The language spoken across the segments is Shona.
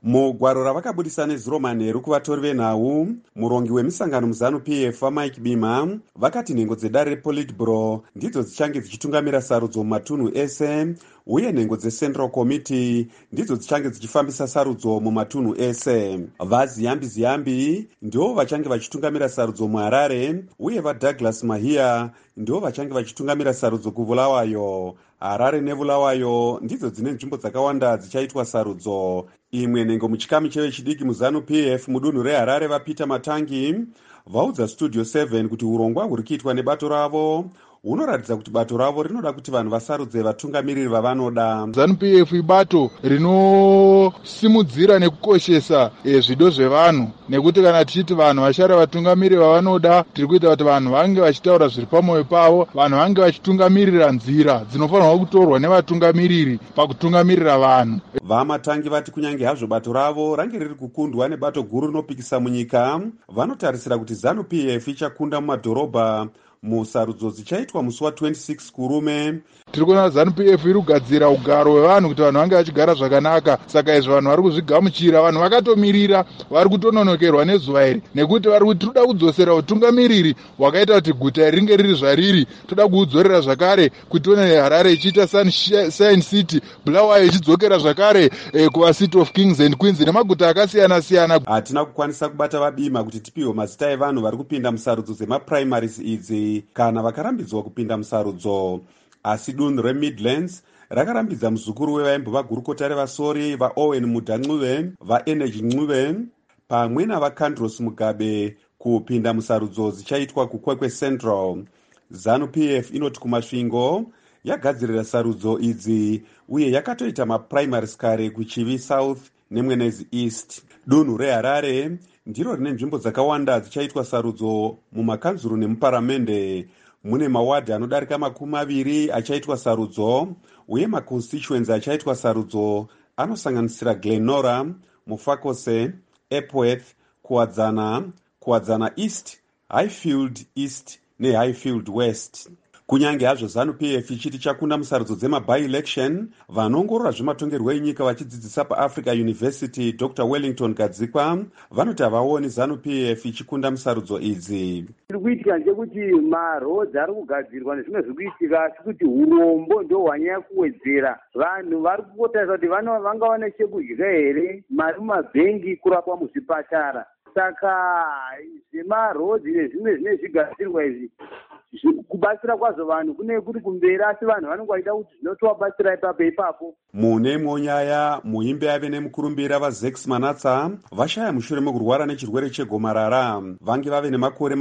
Mugwaro ravakabudisa nezuro manheru kuvatori venhau, murongi wemisangano muZANU-PF waMike Bima vakati nhengo dzedare rePolitburo ndidzo dzichange dzichitungamira sarudzo mumatunhu ese, uye nhengo dzeCentral Committee ndidzo dzichange dzichifambisa sarudzo mumatunhu ese. VaZiyambi ndivo vachange vachitungamira sarudzo muHarare, uye vaDouglas Mahia ndivo vachange vachitungamira sarudzo kuBulawayo. Harare neBulawayo ndidzo dzine nzvimbo dzakawanda dzichaitwa sarudzo. Imwe nhengo muchikamu chevechidiki muZANU-PF mudunhu reHarare vaPeter Matangi vaudza Studio 7 kuti urongwa huri kuitwa nebato ravo hunoratidza kuti bato ravo rinoda kuti vanhu vasarudze vatungamiriri vavanoda. ZANU-PF ibato rinosimudzira nekukoshesa zvido zvevanhu, nekuti kana tichiti vanhu vashara vatungamiriri vavanoda, tiri kuita kuti vanhu vange vachitaura zviri pamwoyo pavo, vanhu vange vachitungamiririra nzira dzinofanirwa kutorwa nevatungamiriri pakutungamirira vanhu. VaMatangi vati kunyange hazvo bato ravo range riri kukundwa nebato guru rinopikisa munyika, vanotarisira kuti ZANU-PF ichakunda mumadhorobha musarudzo dzichaitwa musi wa26 kurume. Tiri kuona ZANU-PF iri kugadzira ugaro hwevanhu kuti vanhu vange vachigara zvakanaka. Saka izvo vanhu vari kuzvigamuchira, vanhu vakatomirira, vari kutononokerwa nezuva iri, nekuti vari kuti toda kudzosera utungamiriri hwakaita kuti guta ringe riri zvariri. Toda kuudzorera zvakare kuti tione Harare ichiita Sunshine City, Bulawayo ichidzokera zvakare kuva City of Kings and Queens nemaguta akasiyana siyana. Hatina kukwanisa kubata vaBima kuti tipiwe mazita evanhu vari kupinda musarudzo dzemaprimaries idzi kana vakarambidzwa kupinda musarudzo. Asi dunhu reMidlands rakarambidza muzukuru wevaimbova gurukota revasori vaOwen Mudhancuve, vaEnergy Ncube pamwe navaCandros Mugabe kupinda musarudzo dzichaitwa kuKwekwe Central. ZANU-PF inoti kumasvingo yagadzirira sarudzo idzi uye yakatoita maprimaries kare kuChivi South neMwenezi East. Dunhu reHarare ndiro rine nzvimbo dzakawanda dzichaitwa sarudzo mumakanzuru nemuparamende. Mune mawadhi anodarika 20 achaitwa sarudzo, uye maconstituency achaitwa sarudzo anosanganisira Glenora, Mufakose, Epworth, Kuwadzana East, Highfield East neHighfield West. Kunyange hazvo ZANU-PF ichiti chakunda musarudzo dzema-by-election, vanoongorora zvematongerwo enyika vachidzidzisa paAfrica University Dr. Wellington Gadzikwa vanoti havaoni ZANU-PF ichikunda musarudzo idzi. Tiri kuitika ndekuti marodzi ari kugadzirwa nezvimwe zviri kuitika, asi kuti urombo ndo hwanyanya kuwedzera. Vanhu vari kungotarisa kuti vangawana chekudya here, mari mumabhengi, kurapwa muzvipatara. Saka zvemarodzi nezvimwe zvine zvigadzirwa izvi kubatsira kwazvo vanhu kune kuri kumberi, asi vanhu vanenge vaida kuti zvinotovabatsira ipapo. Mune imwe nyaya, muimbi ave nemukurumbira vaZex Manatsa vashaya mushure mekurwara nechirwere chegomarara. Vange vave nemakore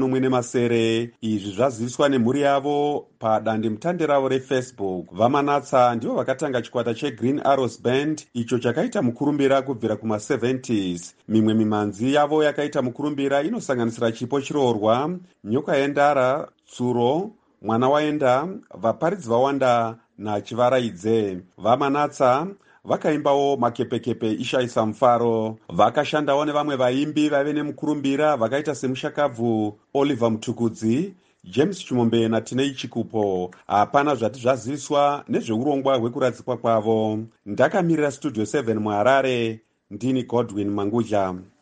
40 izvi zvaziviswa nemhuri yavo padandemutande ravo reFacebook. VaManatsa ndivo vakatanga chikwata cheGreen Arrows Band, icho chakaita mukurumbira kubvira kuma70s. Mimwe mimhanzi yavo yakaita mukurumbira inosanganisira Chipo Chiroorwa, Nyoka Yendara, Tsuro, Mwana Waenda, Vaparidzi Vawanda naChivaraidze. VaManatsa vakaimbawo makepekepe Ishaisa Mufaro. Vakashandawo nevamwe vaimbi vaive nemukurumbira vakaita semushakabvu Oliver Mutukudzi, James Chimombe naTinei Chikupo. Hapana zvati zvaziviswa nezveurongwa hwekuradzikwa kwavo. Ndakamirira Studio 7 muHarare, ndini Godwin Mangudya.